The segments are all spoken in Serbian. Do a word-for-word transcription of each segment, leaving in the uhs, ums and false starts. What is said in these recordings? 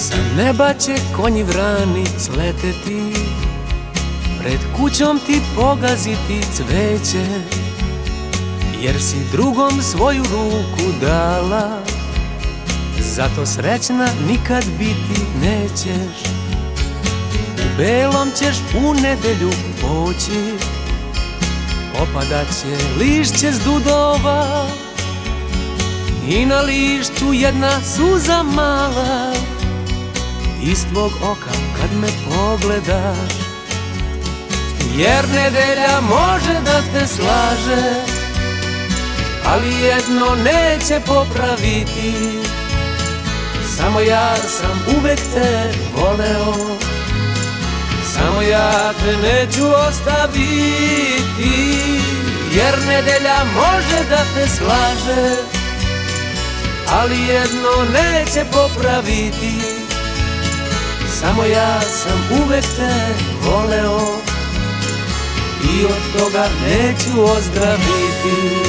Sa neba će konji vrani sleteti, pred kućom ti pogaziti cveće, jer si drugom svoju ruku dala, zato srećna nikad biti nećeš. U belom ćeš u nedelju poći, opadat će lišće s dudova i na lišću jedna suza mala iz tvog oka kad me pogledaš. Jer nedelja može da te slaže, ali jedno neće popraviti, samo ja sam uvek te voleo, samo ja te neću ostaviti. Jer nedelja može da te slaže, ali jedno neće popraviti, samo ja sam uvek te voleo i od toga neću ozdraviti.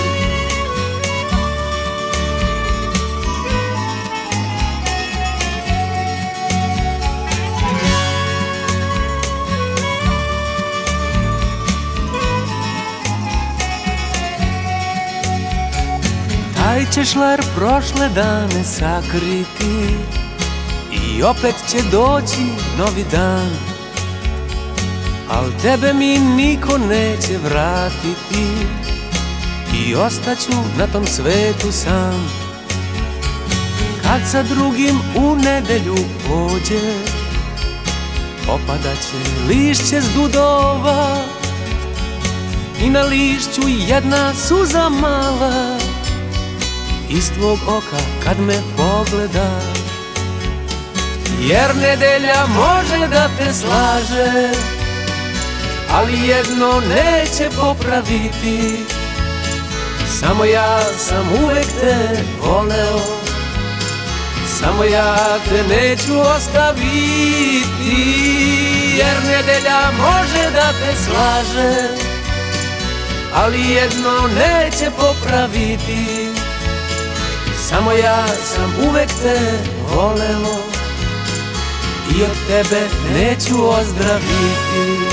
Taj će šler prošle dane sakriti i opet će doći novi dan, al tebe mi niko neće vratiti i ostaću na tom svetu sam. Kad sa drugim u nedelju pođeš, opadaće lišće s dudova i na lišću jedna suza mala iz tvog oka kad me pogledaš. Jer nedelja može da te slaže, ali jedno neće popraviti, samo ja sam uvek te voleo, samo ja te neću ostaviti. Jer nedelja može da te slaže, ali jedno neće popraviti, samo ja sam uvek te voleo i od tebe neću ozdraviti.